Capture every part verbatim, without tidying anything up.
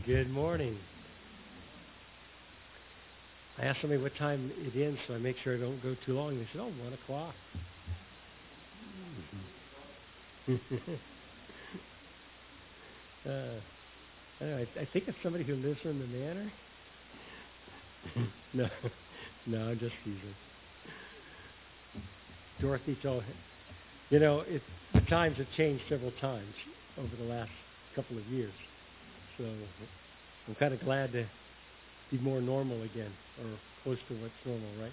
Good morning. I asked somebody what time it ends, so I make sure I don't go too long. They said, oh, one o'clock. uh, I, don't know, I, I think it's somebody who lives in the manor. no, no, I'm just teasing. Dorothy told him, you know, it, the times have changed several times over the last couple of years. So I'm kind of glad to be more normal again, or close to what's normal, right?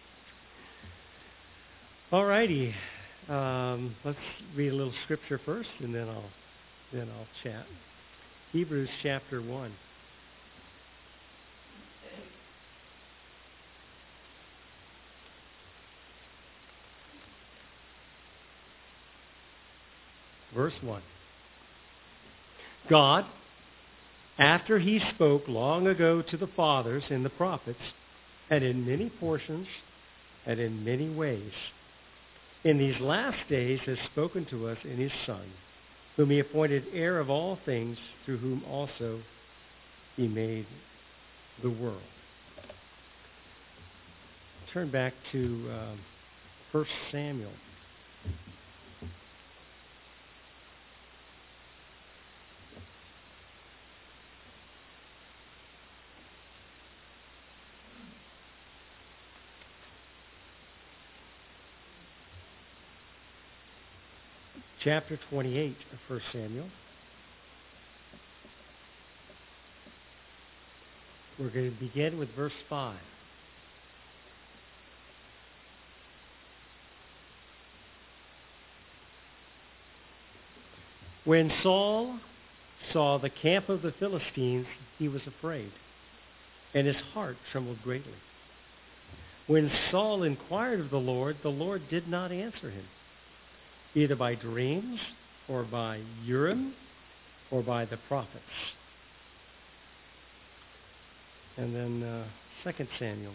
All righty. Um, let's read a little scripture first, and then I'll then I'll chat. Hebrews chapter one. Verse one. God, after he spoke long ago to the fathers and the prophets, and in many portions and in many ways, in these last days has spoken to us in his Son, whom he appointed heir of all things, through whom also he made the world. Turn back to um, First Samuel. Chapter twenty-eight of First Samuel. We're going to begin with verse five. When Saul saw the camp of the Philistines, he was afraid, and his heart trembled greatly. When Saul inquired of the Lord, the Lord did not answer him, either by dreams, or by Urim, or by the prophets. And then uh, Second Samuel,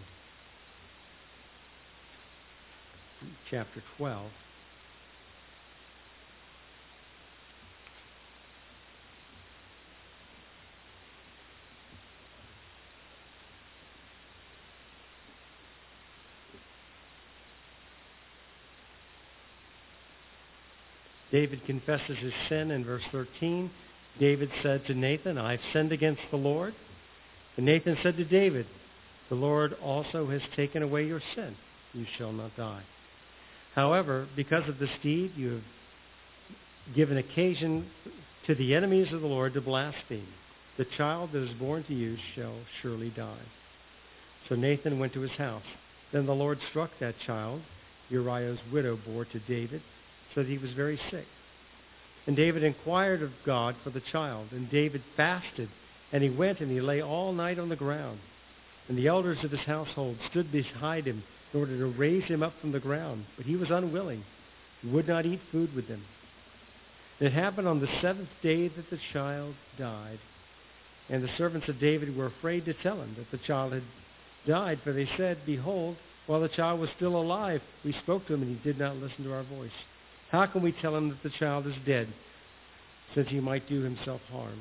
chapter twelve. David confesses his sin in verse thirteen. David said to Nathan, I've sinned against the Lord. And Nathan said to David, the Lord also has taken away your sin. You shall not die. However, because of this deed, you have given occasion to the enemies of the Lord to blaspheme. The child that is born to you shall surely die. So Nathan went to his house. Then the Lord struck that child. Uriah's widow bore to David, so that he was very sick. And David inquired of God for the child. And David fasted, and he went and he lay all night on the ground. And the elders of his household stood beside him in order to raise him up from the ground. But he was unwilling. He would not eat food with them. And it happened on the seventh day that the child died. And the servants of David were afraid to tell him that the child had died, for they said, behold, while the child was still alive, we spoke to him, and he did not listen to our voice. How can we tell him that the child is dead, since he might do himself harm?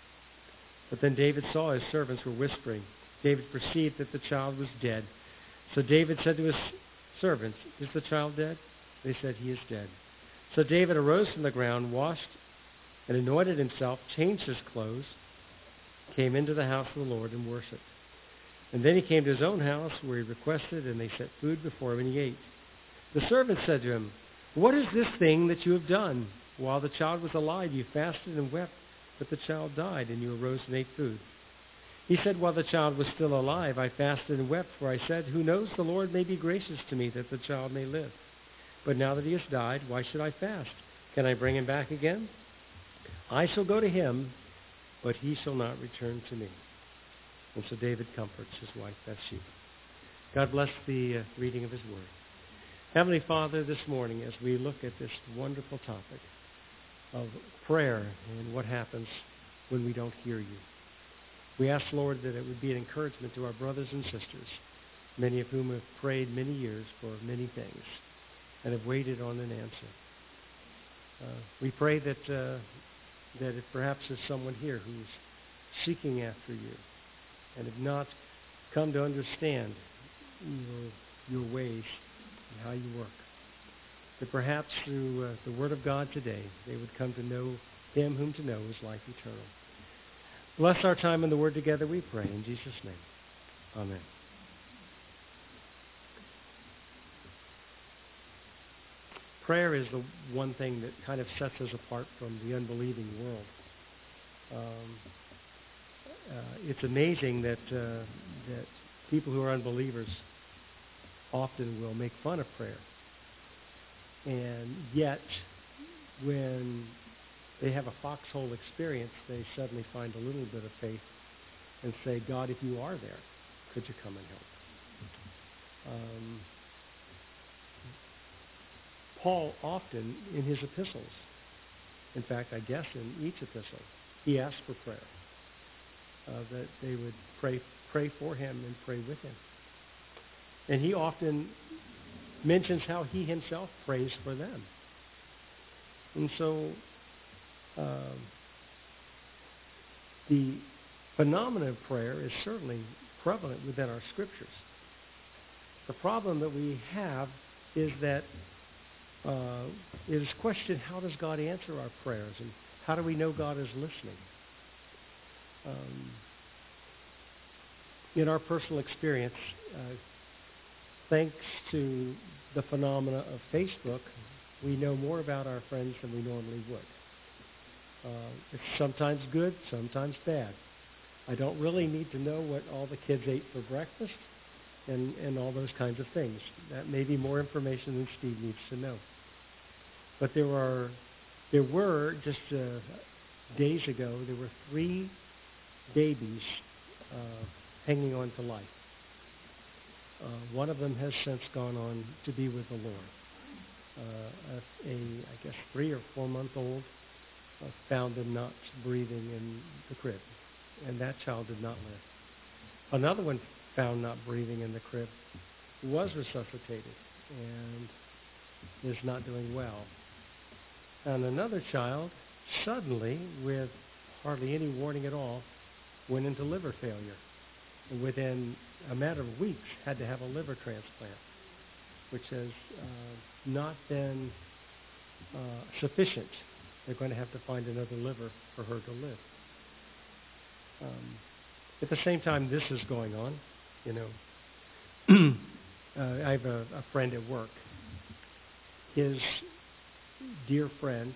But then David saw his servants were whispering. David perceived that the child was dead. So David said to his servants, is the child dead? They said, he is dead. So David arose from the ground, washed and anointed himself, changed his clothes, came into the house of the Lord and worshipped. And then he came to his own house, where he requested, and they set food before him, and he ate. The servants said to him, what is this thing that you have done? While the child was alive, you fasted and wept, but the child died, and you arose and ate food. He said, while the child was still alive, I fasted and wept, for I said, who knows, the Lord may be gracious to me, that the child may live. But now that he has died, why should I fast? Can I bring him back again? I shall go to him, but he shall not return to me. And so David comforts his wife Bathsheba. God bless the uh, reading of his word. Heavenly Father, this morning, as we look at this wonderful topic of prayer and what happens when we don't hear you, we ask, Lord, that it would be an encouragement to our brothers and sisters, many of whom have prayed many years for many things and have waited on an answer. Uh, we pray that uh, that if perhaps there's someone here who's seeking after you and have not come to understand your, your ways and how you work. That perhaps through uh, the Word of God today, they would come to know him whom to know is life eternal. Bless our time in the Word together, we pray. In Jesus' name, amen. Prayer is the one thing that kind of sets us apart from the unbelieving world. Um, uh, it's amazing that uh, that people who are unbelievers often will make fun of prayer. And yet, when they have a foxhole experience, they suddenly find a little bit of faith and say, God, if you are there, could you come and help? Um, Paul often, in his epistles, in fact, I guess in each epistle, he asked for prayer, uh, that they would pray pray for him and pray with him. And he often mentions how he himself prays for them. And so um, the phenomenon of prayer is certainly prevalent within our scriptures. The problem that we have is that uh, it is questioned, how does God answer our prayers, and how do we know God is listening? Um, in our personal experience, uh, thanks to the phenomena of Facebook, we know more about our friends than we normally would. Uh, it's sometimes good, sometimes bad. I don't really need to know what all the kids ate for breakfast and, and all those kinds of things. That may be more information than Steve needs to know. But there are, there were, just uh, days ago, there were three babies uh, hanging on to life. Uh, one of them has since gone on to be with the Lord. Uh, a, a, I guess, three or four-month-old uh, found them not breathing in the crib, and that child did not live. Another one found not breathing in the crib, was resuscitated, and is not doing well. And another child, suddenly, with hardly any warning at all, went into liver failure. And within a matter of weeks, had to have a liver transplant, which has uh, not been uh, sufficient. They're going to have to find another liver for her to live. Um, at the same time this is going on, you know, uh, I have a, a friend at work. His dear friend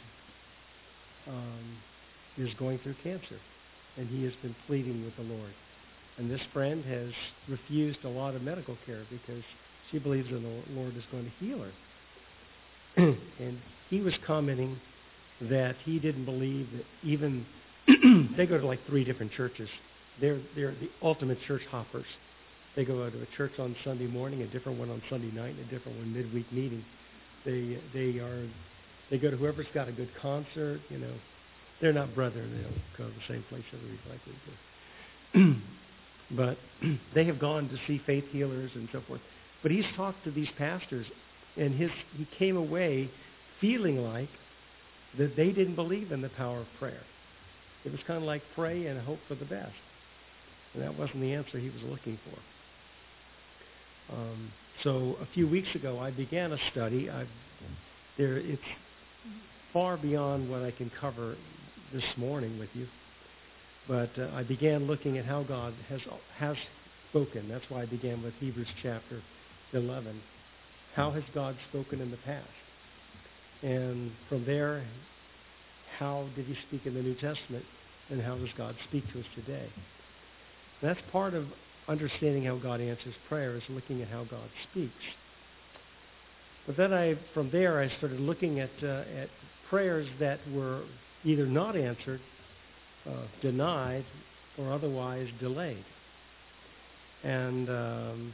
um, is going through cancer, and he has been pleading with the Lord. And this friend has refused a lot of medical care because she believes that the Lord is going to heal her. And he was commenting that he didn't believe that even, they go to like three different churches. They're, they're the ultimate church hoppers. They go to a church on Sunday morning, a different one on Sunday night, and a different one midweek meeting. They, they, are, they go to whoever's got a good concert, you know. They're not brethren. They don't go to the same place every week like we do. But they have gone to see faith healers and so forth. But he's talked to these pastors, and his he came away feeling like that they didn't believe in the power of prayer. It was kind of like pray and hope for the best. And that wasn't the answer he was looking for. Um, so a few weeks ago, I began a study. I've, there, it's far beyond what I can cover this morning with you. But uh, I began looking at how God has has spoken. That's why I began with Hebrews chapter eleven. How has God spoken in the past? And from there, how did he speak in the New Testament? And how does God speak to us today? That's part of understanding how God answers prayer, is looking at how God speaks. But then I, from there, I started looking at, uh, at prayers that were either not answered, Uh, denied, or otherwise delayed. And um,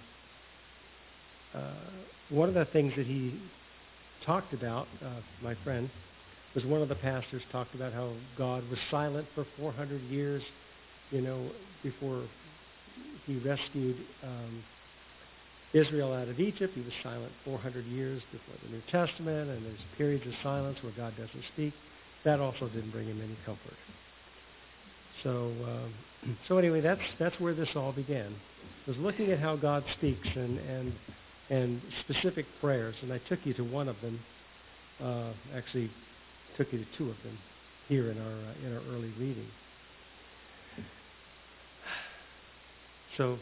uh, one of the things that he talked about, uh, my friend, was one of the pastors talked about how God was silent for four hundred years, you know, before he rescued um, Israel out of Egypt. He was silent four hundred years before the New Testament, and there's periods of silence where God doesn't speak. That also didn't bring him any comfort. So, um, so anyway, that's that's where this all began. I was looking at how God speaks and and and specific prayers, and I took you to one of them. Uh, actually, took you to two of them here in our uh, in our early reading. So,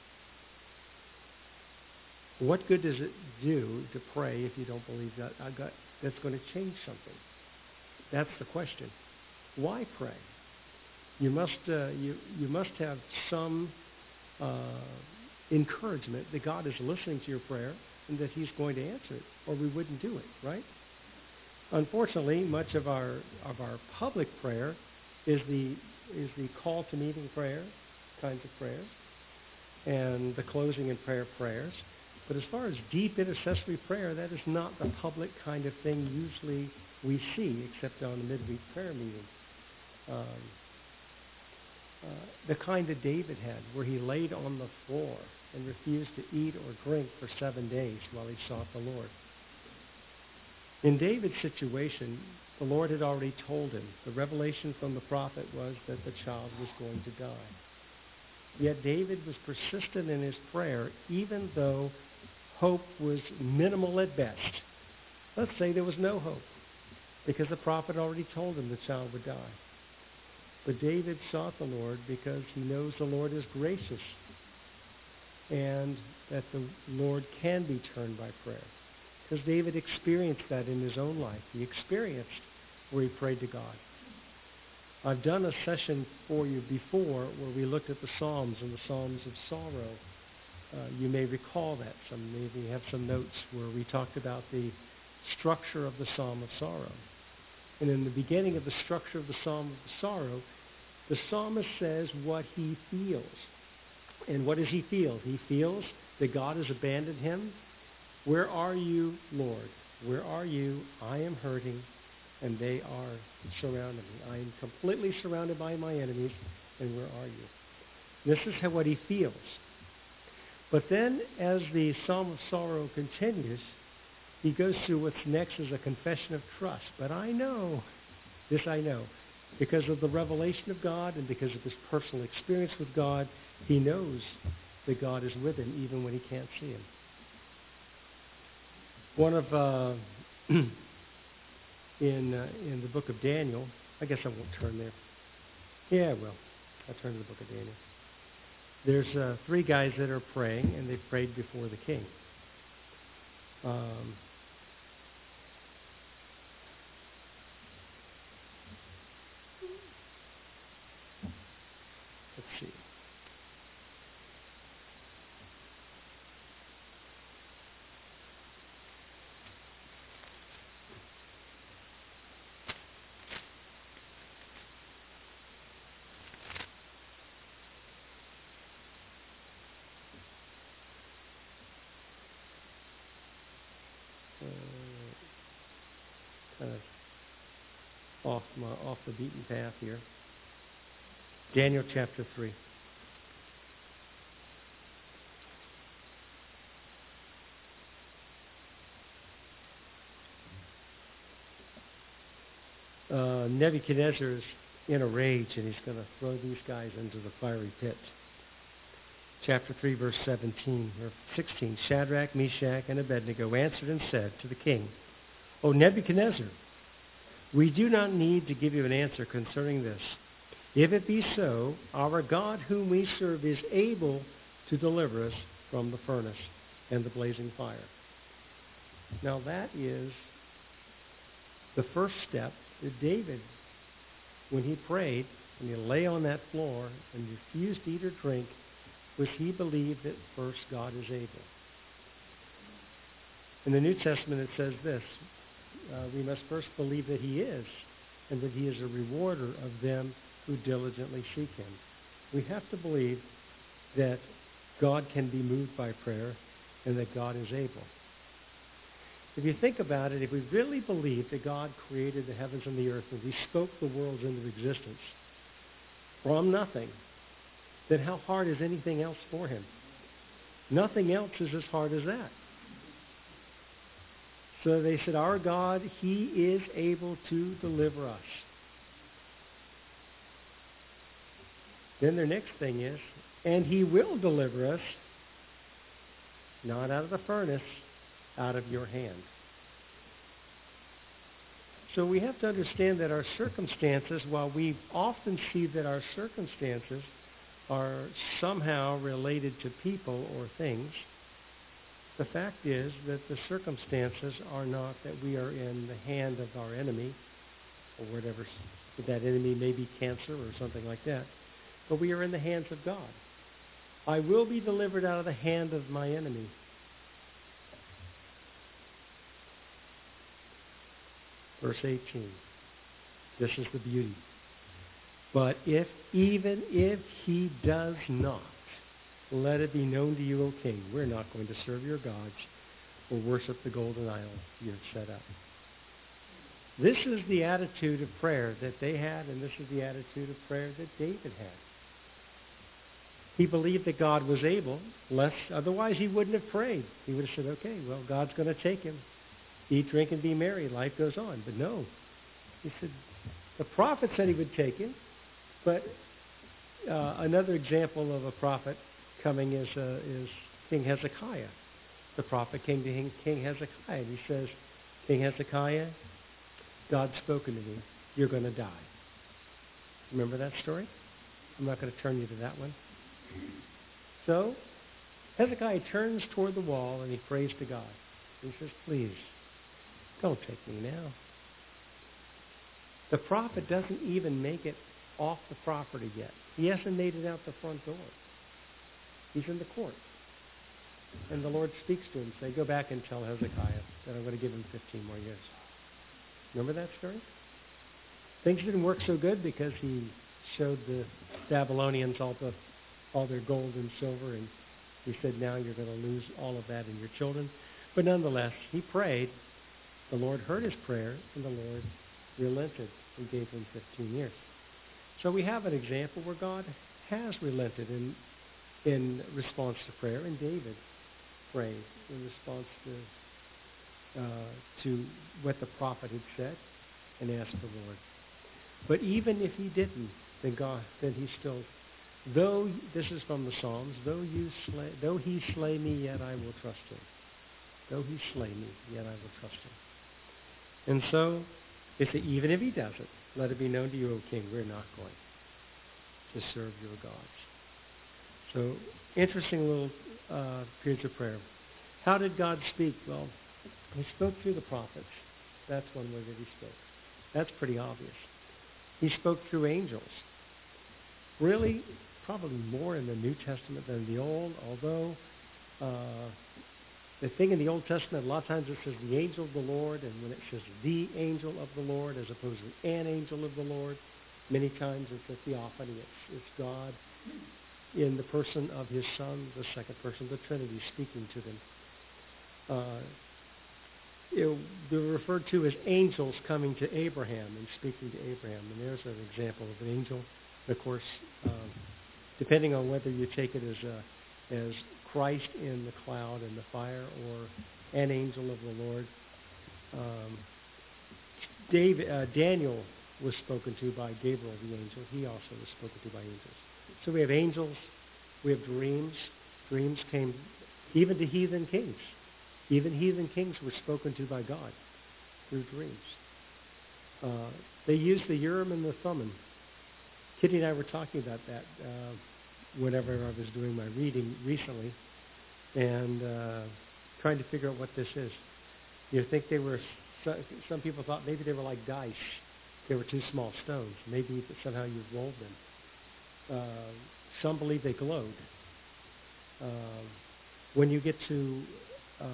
what good does it do to pray if you don't believe that I got that's going to change something? That's the question. Why pray? You must uh, you you must have some uh, encouragement that God is listening to your prayer and that He's going to answer it, or we wouldn't do it, right? Unfortunately, much of our of our public prayer is the is the call to meeting prayer kinds of prayers and the closing in prayer prayers. But as far as deep intercessory prayer, that is not the public kind of thing usually we see, except on the midweek prayer meeting. Um, uh, the kind that David had, where he laid on the floor and refused to eat or drink for seven days while he sought the Lord. In David's situation, the Lord had already told him. The revelation from the prophet was that the child was going to die. Yet David was persistent in his prayer, even though hope was minimal at best. Let's say there was no hope, because the prophet already told him the child would die. But David sought the Lord because he knows the Lord is gracious and that the Lord can be turned by prayer. Because David experienced that in his own life. He experienced where he prayed to God. I've done a session for you before where we looked at the Psalms and the Psalms of sorrow. Uh, you may recall that. Some maybe have some notes where we talked about the structure of the Psalm of sorrow. And in the beginning of the structure of the Psalm of sorrow, the psalmist says what he feels. And what does he feel? He feels that God has abandoned him. Where are you, Lord? Where are you? I am hurting, and they are surrounding me. I am completely surrounded by my enemies, and where are you? This is how, what he feels. But then, as the Psalm of Sorrow continues, he goes through what's next as a confession of trust. But I know, this I know, because of the revelation of God and because of his personal experience with God, he knows that God is with him even when he can't see him. One of, uh, in uh, in the book of Daniel, I guess I won't turn there. Yeah, I will. I'll turn to the book of Daniel. There's uh, three guys that are praying, and they prayed before the king. Um, let's see. Uh, kind of off my, off the beaten path here. Daniel chapter three. Uh, Nebuchadnezzar is in a rage, and he's going to throw these guys into the fiery pit. Chapter three, verse seventeen or sixteen. Shadrach, Meshach, and Abednego answered and said to the king, O Nebuchadnezzar, we do not need to give you an answer concerning this. If it be so, our God whom we serve is able to deliver us from the furnace and the blazing fire. Now that is the first step that David, when he prayed, and he lay on that floor and refused to eat or drink, was he believed that first God is able. In the New Testament it says this, uh, we must first believe that he is, and that he is a rewarder of them who diligently seek him. We have to believe that God can be moved by prayer and that God is able. If you think about it, if we really believe that God created the heavens and the earth and he spoke the worlds into existence from nothing, then how hard is anything else for him? Nothing else is as hard as that. So they said, our God, he is able to deliver us. Then their next thing is, and he will deliver us, not out of the furnace, out of your hand. So we have to understand that our circumstances, while we often see that our circumstances are somehow related to people or things, the fact is that the circumstances are not that we are in the hand of our enemy, or whatever, that enemy may be cancer or something like that, but we are in the hands of God. I will be delivered out of the hand of my enemy. Verse eighteen. This is the beauty. But if, even if he does not, let it be known to you, O king, we're not going to serve your gods or worship the golden idol you have set up. This is the attitude of prayer that they had, and this is the attitude of prayer that David had. He believed that God was able, lest otherwise he wouldn't have prayed. He would have said, okay, well, God's going to take him. Eat, drink, and be merry. Life goes on. But no. He said, the prophet said he would take him, but uh, another example of a prophet coming is, uh, is King Hezekiah. The prophet came to King Hezekiah, and he says, King Hezekiah, God's spoken to me. You're going to die. Remember that story? I'm not going to turn you to that one. So Hezekiah turns toward the wall, and he prays to God. He says, please, don't take me now. The prophet doesn't even make it off the property yet. He hasn't made it out the front door. He's in the court. And the Lord speaks to him, saying, go back and tell Hezekiah that I'm going to give him fifteen more years. Remember that story? Things didn't work so good because he showed the Babylonians all, the, all their gold and silver, and he said, now you're going to lose all of that and your children. But nonetheless, he prayed. The Lord heard his prayer, and the Lord relented and gave him fifteen years. So we have an example where God has relented in, in response to prayer, and David prayed in response to, uh, to what the prophet had said and asked the Lord. But even if he didn't, then God, then he still, though, this is from the Psalms, though you slay, though he slay me, yet I will trust him. Though he slay me, yet I will trust him. And so, it said, even if he doesn't, let it be known to you, O king, we're not going to serve your gods. So, interesting little uh, periods of prayer. How did God speak? Well, he spoke through the prophets. That's one way that he spoke. That's pretty obvious. He spoke through angels. Really, probably more in the New Testament than the Old, although uh, the thing in the Old Testament, a lot of times it says the angel of the Lord, and when it says the angel of the Lord as opposed to an angel of the Lord, many times it's a theophany. It's, it's God in the person of his Son, the second person of the Trinity, speaking to them. Uh, it, they're referred to as angels coming to Abraham and speaking to Abraham. And there's an example of an angel. And of course, um, depending on whether you take it as a, as Christ in the cloud and the fire or an angel of the Lord. Um, David, uh, Daniel was spoken to by Gabriel the angel. He also was spoken to by angels. So we have angels. We have dreams. Dreams came even to heathen kings. Even heathen kings were spoken to by God through dreams. Uh, they used the Urim and the Thummim. Kitty and I were talking about that uh, whenever I was doing my reading recently, and uh, trying to figure out what this is. You think they were, some people thought maybe they were like dice. They were two small stones. Maybe somehow you rolled them. Uh, some believe they glowed. Uh, when you get to uh,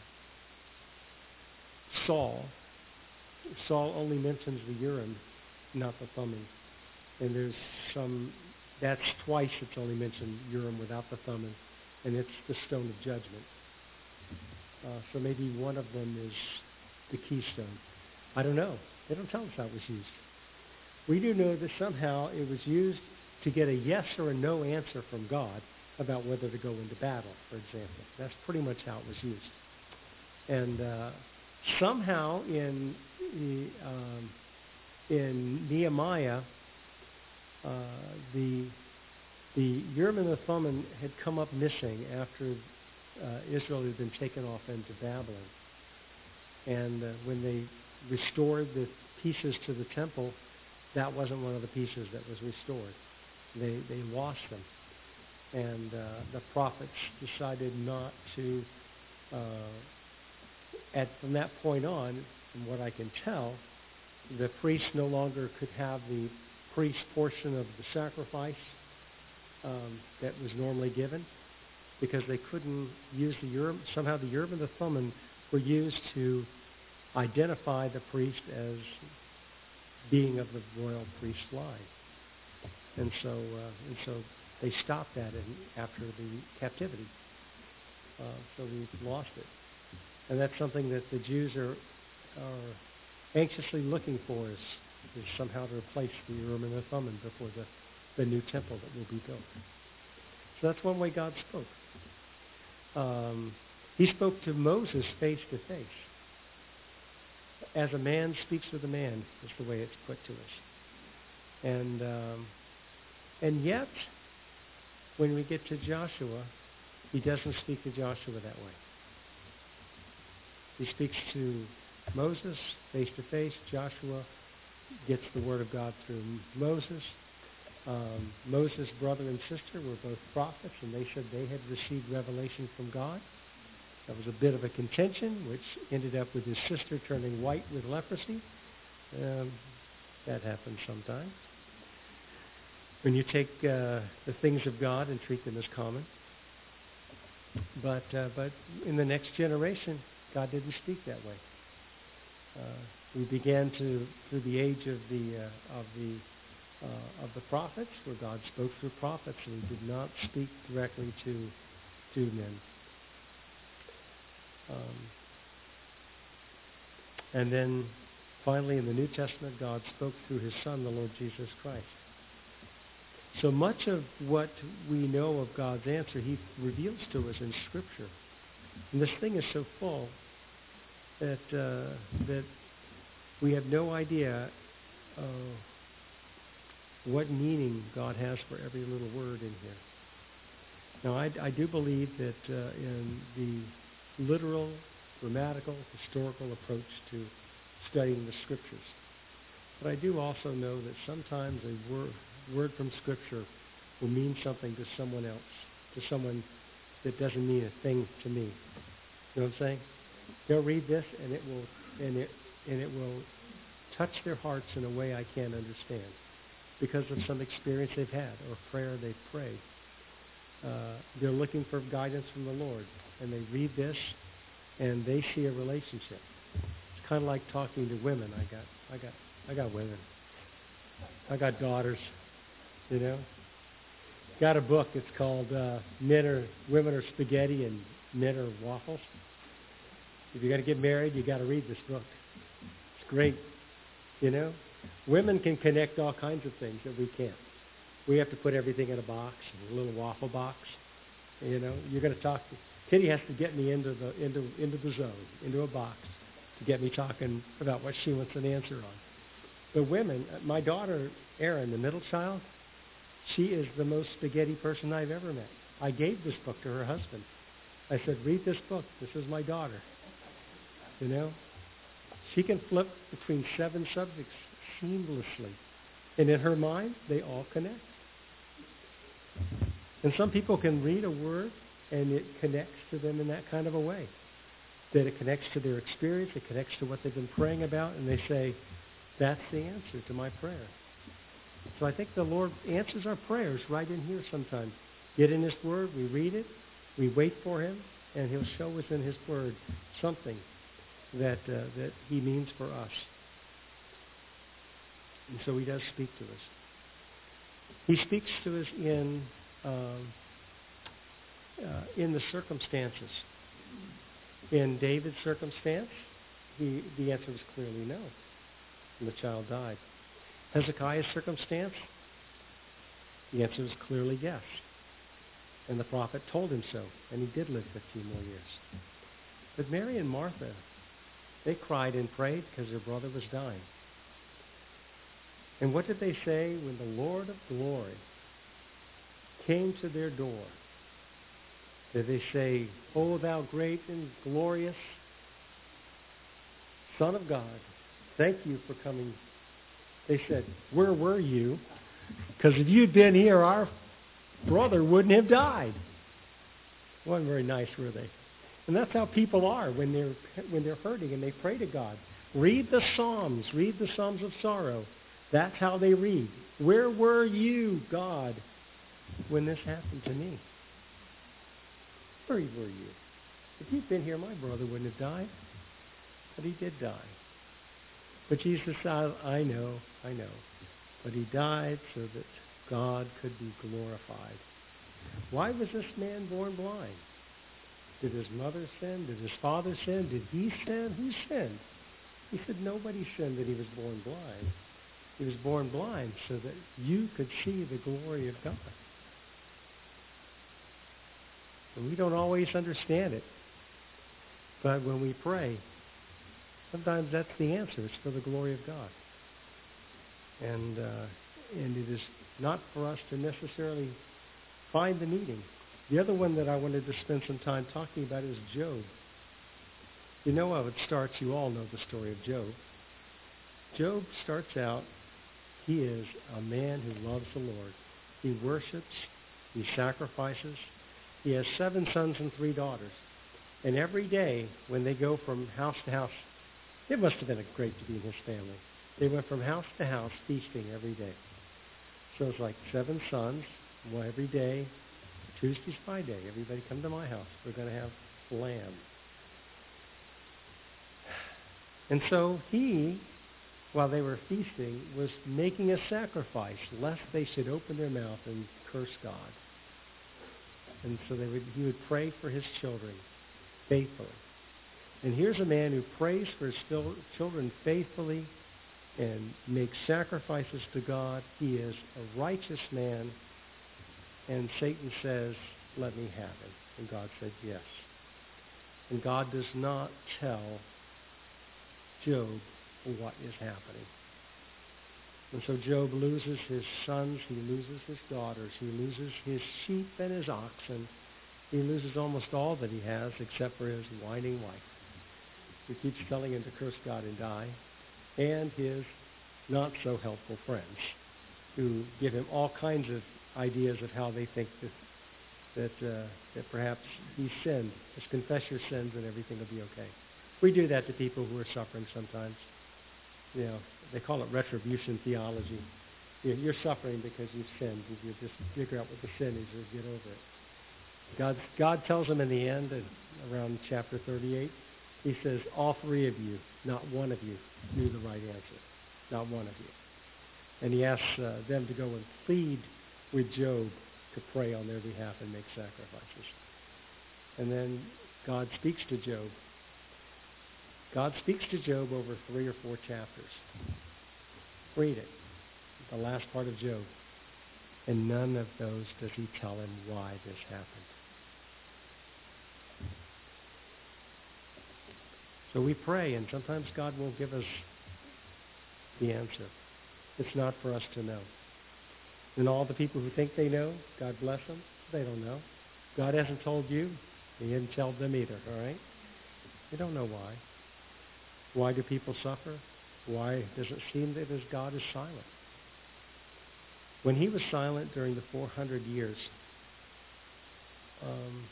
Saul, Saul only mentions the Urim, not the Thummim. And there's some, that's twice it's only mentioned Urim without the Thummim, and it's the stone of judgment. Uh, so maybe one of them is the keystone. I don't know. They don't tell us how it was used. We do know that somehow it was used to get a yes or a no answer from God about whether to go into battle, for example. That's pretty much how it was used. And uh, somehow in the, um, in Nehemiah, uh, the The Urim and the Thummim had come up missing after uh, Israel had been taken off into Babylon. And uh, when they restored the pieces to the temple, that wasn't one of the pieces that was restored. They they lost them. And uh, the prophets decided not to, uh, at from that point on, from what I can tell, the priest no longer could have the priest portion of the sacrifice um, that was normally given, because they couldn't use the Urim. Somehow the Urim and the Thummim were used to identify the priest as being of the royal priest line. And so, uh, and so they stopped that in, after the captivity. Uh, so we've lost it. And that's something that the Jews are, are anxiously looking for, is, is somehow to replace the Urim and the Thummim before the, the new temple that will be built. So that's one way God spoke. Um, he spoke to Moses face to face. As a man speaks with a man is the way it's put to us. And um, and yet, when we get to Joshua, he doesn't speak to Joshua that way. He speaks to Moses face to face. Joshua gets the word of God through Moses. Um, Moses' brother and sister were both prophets, and they said they had received revelation from God. That was a bit of a contention, which ended up with his sister turning white with leprosy. Um, that happens sometimes. When you take uh, the things of God and treat them as common. But uh, but in the next generation, God didn't speak that way. Uh, we began to through the age of the uh, of the uh, of the prophets, where God spoke through prophets, and He did not speak directly to to men. Um, and then finally in the New Testament, God spoke through His Son, the Lord Jesus Christ. So much of what we know of God's answer, He reveals to us in Scripture. And this thing is so full that uh, that we have no idea uh, what meaning God has for every little word in here. Now, I, I do believe that uh, in the literal, grammatical, historical approach to studying the Scriptures. But I do also know that sometimes a word, word from Scripture will mean something to someone else, to someone that doesn't mean a thing to me. You know what I'm saying? They'll read this, and it will, and it, and it will touch their hearts in a way I can't understand, because of some experience they've had or prayer they've prayed. Uh, they're looking for guidance from the Lord, and they read this, and they see a relationship. It's kind of like talking to women. I got, I got, I got women. I got daughters. You know. Got a book. It's called uh, "Men Are Women Are Spaghetti and Men Are Waffles." If you're going to get married, you got to read this book. It's great. You know, women can connect all kinds of things that we can't. We have to put everything in a box, in a little waffle box. You know, you're going to talk. To, Kitty has to get me into the into into the zone, into a box, to get me talking about what she wants an answer on. But women, my daughter Erin, the middle child, she is the most spaghetti person I've ever met. I gave this book to her husband. I said, "Read this book. This is my daughter." You know, she can flip between seven subjects seamlessly, and in her mind, they all connect. And some people can read a word, and it connects to them in that kind of a way. That it connects to their experience, it connects to what they've been praying about, and they say, that's the answer to my prayer. So I think the Lord answers our prayers right in here sometimes. Get in His Word, we read it, we wait for Him, and He'll show us in His Word something that uh, that He means for us. And so He does speak to us. He speaks to us in um, uh, in the circumstances. In David's circumstance, he, the answer was clearly no, and the child died. Hezekiah's circumstance, the answer was clearly yes, and the prophet told him so, and he did live fifteen more years. But Mary and Martha, they cried and prayed because their brother was dying. And what did they say when the Lord of glory came to their door, did they say, "O thou great and glorious Son of God, thank you for coming"? They said, "Where were you? Because if you'd been here, our brother wouldn't have died." Wasn't very nice, were they? And that's how people are when they're when they're hurting and they pray to God. Read the Psalms. Read the Psalms of sorrow. That's how they read. Where were you, God, when this happened to me? Where were you? If you'd been here, my brother wouldn't have died. But he did die. But Jesus said, I know, I know. But he died so that God could be glorified. Why was this man born blind? Did his mother sin? Did his father sin? Did he sin? Who sinned? He said nobody sinned that he was born blind. He was born blind so that you could see the glory of God. And we don't always understand it. But when we pray, sometimes that's the answer. It's for the glory of God. And, uh, and it is not for us to necessarily find the meaning. The other one that I wanted to spend some time talking about is Job. You know how it starts. You all know the story of Job. Job starts out, he is a man who loves the Lord. He worships. He sacrifices. He has seven sons and three daughters. And every day when they go from house to house, it must have been great to be in his family. They went from house to house feasting every day. So it's like seven sons, well, every day, Tuesday's my day. Everybody come to my house. We're going to have lamb. And so he, while they were feasting, was making a sacrifice, lest they should open their mouth and curse God. And so they would, he would pray for his children faithfully. And here's a man who prays for his children faithfully and makes sacrifices to God. He is a righteous man. And Satan says, "Let me have him." And God said, "Yes." And God does not tell Job what is happening. And so Job loses his sons, he loses his daughters, he loses his sheep and his oxen. He loses almost all that he has except for his whining wife, who keeps telling him to curse God and die, and his not-so-helpful friends, who give him all kinds of ideas of how they think that that, uh, that perhaps he sinned. Just confess your sins and everything will be okay. We do that to people who are suffering sometimes. You know, they call it retribution theology. You're suffering because you've sinned. You just figure out what the sin is and get over it. God, God tells them in the end, around chapter thirty-eight, he says, all three of you, not one of you, knew the right answer. Not one of you. And he asks uh, them to go and plead with Job to pray on their behalf and make sacrifices. And then God speaks to Job. God speaks to Job over three or four chapters. Read it, the last part of Job. And none of those does he tell him why this happened. So we pray, and sometimes God won't give us the answer. It's not for us to know. And all the people who think they know, God bless them, they don't know. God hasn't told you. He didn't tell them either, all right? You don't know why. Why do people suffer? Why does it seem that his God is silent? When he was silent during the four hundred years, um,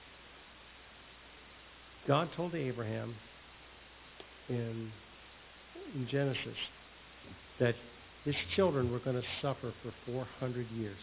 God told Abraham in, in Genesis that his children were going to suffer for four hundred years.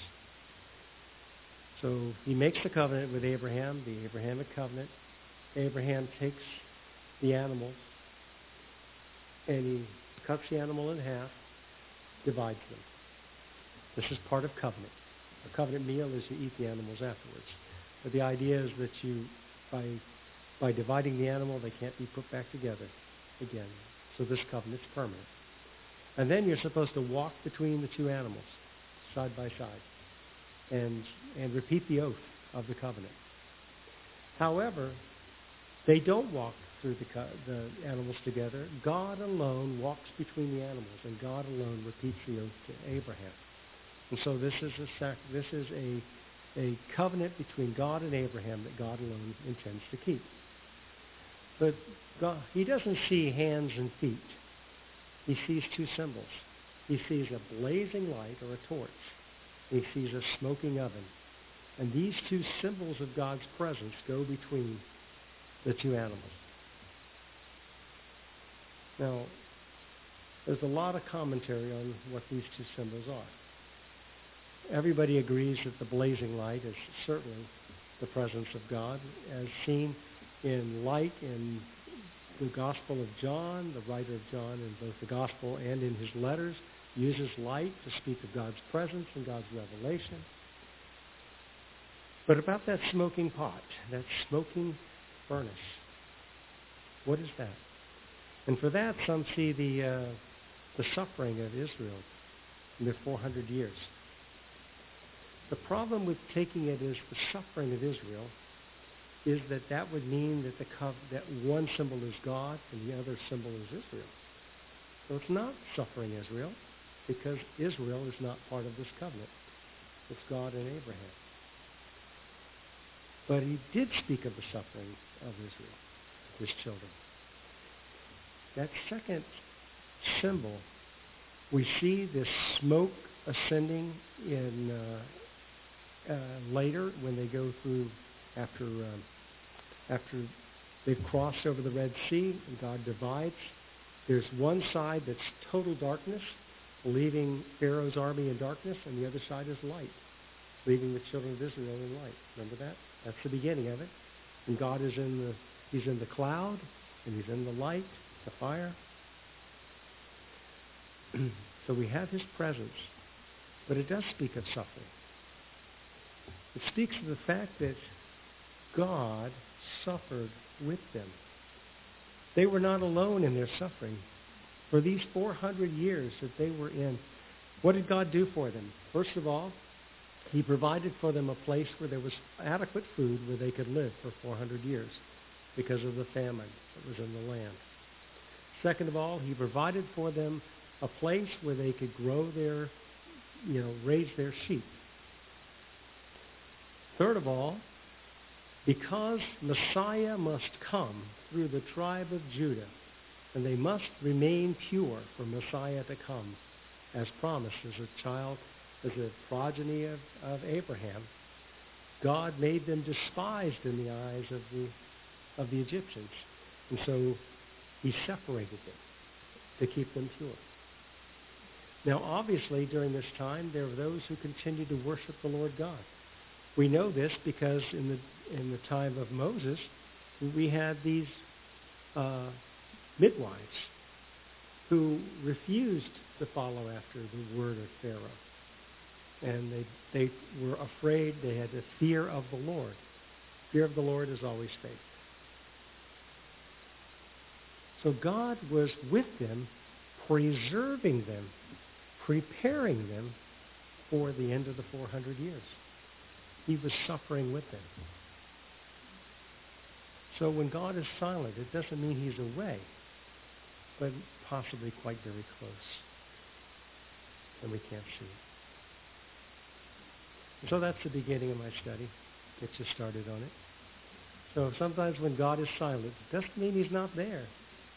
So he makes the covenant with Abraham, the Abrahamic covenant. Abraham takes the animals and he cuts the animal in half, divides them. This is part of covenant. A covenant meal is you eat the animals afterwards. But the idea is that you, by, by dividing the animal, they can't be put back together again. So this covenant's permanent. And then you're supposed to walk between the two animals, side by side, and, and repeat the oath of the covenant. However, they don't walk through the, co- the animals together. God alone walks between the animals, and God alone repeats the oath to Abraham. And so this is a sac- this is a a covenant between God and Abraham that God alone intends to keep. But God, he doesn't see hands and feet. He sees two symbols. He sees a blazing light or a torch. He sees a smoking oven. And these two symbols of God's presence go between the two animals. Now, there's a lot of commentary on what these two symbols are. Everybody agrees that the blazing light is certainly the presence of God, as seen in light in the Gospel of John. The writer of John, in both the Gospel and in his letters, uses light to speak of God's presence and God's revelation. But about that smoking pot, that smoking furnace, what is that? And for that, some see the uh, the suffering of Israel in the four hundred years. The problem with taking it as the suffering of Israel is that that would mean that the cov- that one symbol is God and the other symbol is Israel. So it's not suffering Israel, because Israel is not part of this covenant. It's God and Abraham. But he did speak of the suffering of Israel, his children. That second symbol, we see this smoke ascending in uh, uh, later when they go through after um, after they've crossed over the Red Sea and God divides. There's one side that's total darkness, leaving Pharaoh's army in darkness, and the other side is light, leaving the children of Israel in light. Remember that? That's the beginning of it. And God is in the He's in the cloud, and He's in the light, the fire. So we have His presence, but it does speak of suffering. It speaks of the fact that God suffered with them. They were not alone in their suffering. For these four hundred years that they were in, what did God do for them? First of all, He provided for them a place where there was adequate food where they could live for four hundred years because of the famine that was in the land. Second of all, He provided for them a place where they could grow their, you know, raise their sheep. Third of all, because Messiah must come through the tribe of Judah, and they must remain pure for Messiah to come, as promised as a child, as a progeny of, of Abraham, God made them despised in the eyes of the of the Egyptians. And so He separated them to keep them pure. Now, obviously, during this time, there were those who continued to worship the Lord God. We know this because in the in the time of Moses, we had these uh, midwives who refused to follow after the word of Pharaoh. And they, they were afraid, they had the fear of the Lord. Fear of the Lord is always faith. So God was with them, preserving them, preparing them for the end of the four hundred years. He was suffering with them. So when God is silent, it doesn't mean He's away, but possibly quite very close. And we can't see it. So that's the beginning of my study. Get you started on it. So sometimes when God is silent, it doesn't mean He's not there.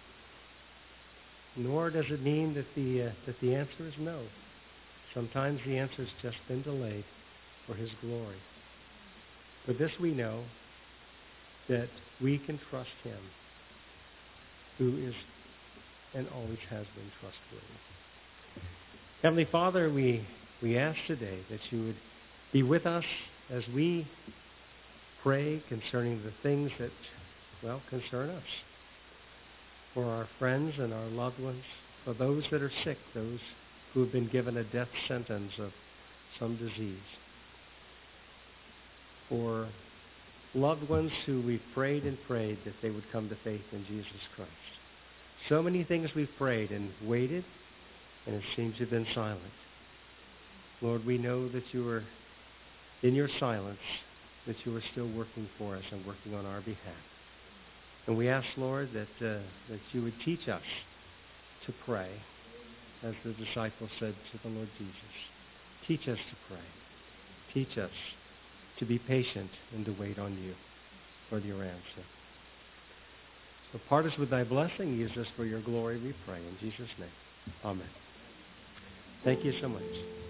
Nor does it mean that the, uh, that the answer is no. Sometimes the answer has just been delayed for His glory. But this we know, that we can trust Him, who is and always has been trustworthy. Heavenly Father, we, we ask today that You would be with us as we pray concerning the things that, well, concern us. For our friends and our loved ones, for those that are sick, those who have been given a death sentence of some disease. For loved ones who we've prayed and prayed that they would come to faith in Jesus Christ. So many things we've prayed and waited, and it seems you've been silent. Lord, we know that You are in Your silence, that You are still working for us and working on our behalf. And we ask, Lord, that uh, that You would teach us to pray, as the disciples said to the Lord Jesus. Teach us to pray. Teach us to be patient and to wait on you for your answer. So part us with thy blessing. Use us for your glory, we pray. In Jesus' name, amen. Thank you so much.